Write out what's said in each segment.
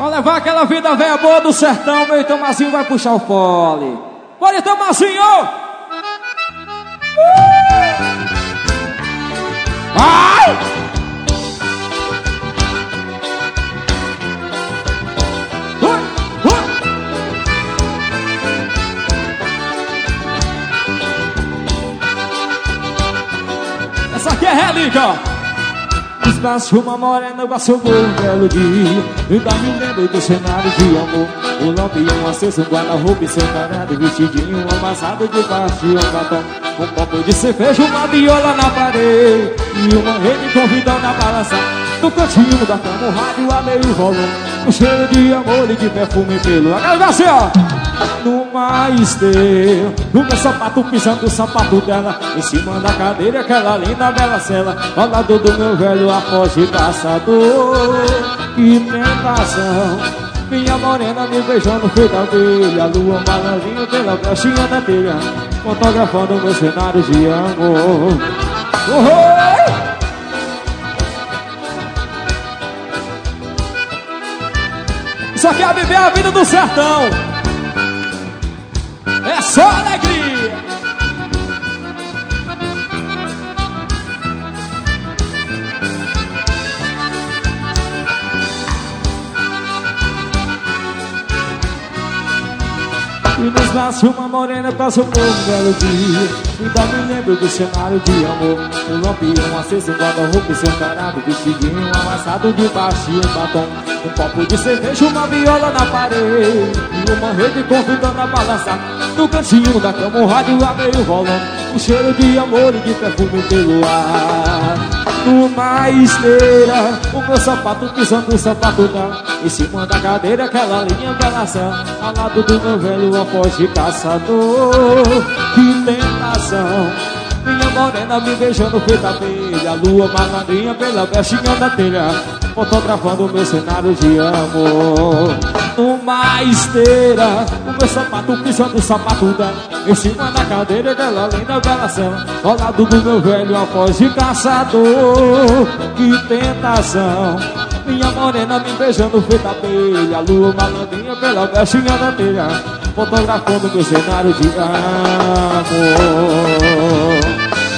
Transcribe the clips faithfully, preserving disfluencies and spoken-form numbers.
Pra levar aquela vida velha boa do sertão, meu Tomazinho vai puxar o fole. Bora, Tomazinho! Uh! Vai! Uh! Uh! Essa aqui é relíquia. Espaço uma morena, passou por um belo dia. Ainda me lembro do cenário de amor. O lampião aceso, um guarda-roupa encenarado, vestidinho amassado de baixo e um batom. Um copo de cerveja, uma viola na parede e uma rede convidando a balançar. No cantinho da cama, o rádio a meio volume, um cheiro de amor e de perfume pelo agora assim, ó. Numa esteira, no meu sapato pisando o sapato dela, em cima da cadeira, aquela linda bela cela, ao lado do meu velho afoge caçador. Que tentação, minha morena me beijando feita abelha, a lua malandrinho pela brechinha da telha, fotografando meu cenário de amor. Uhul! Isso aqui é viver a vida do sertão. É só alegria. E nos braços uma morena passou por um belo dia. Ainda me lembro do cenário de amor. Um lampião aceso, um guarda-roupa escancarado, vestidinho amassado de baixo e um batom. Um copo de cerveja, uma viola na parede e uma rede convidando a balançar. No cantinho da cama, o rádio a meio volume, um cheiro de amor e de perfume pelo ar. Numa esteira, o meu sapato pisando o sapato dela, em cima da cadeira, aquela linha bela cela, ao lado do meu velho afoge caçador. Que tentação, minha morena me beijando feita abelha, a lua malandrinha pela brechinha da telha, fotografando o meu cenário de amor. Numa esteira, o meu sapato pisando o sapato dela, em cima da cadeira, aquela linda bela cela, ao lado do meu velho afoge caçador. Que tentação, minha morena me beijando feita abelha, a lua malandrinha pela brechinha da telha, fotografando meu cenário de amor.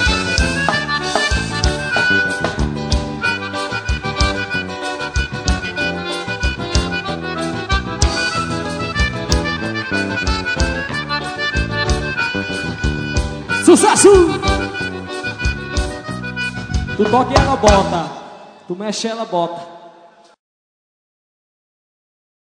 Sucesso! Tu toca e ela bota, tu mexe ela bota.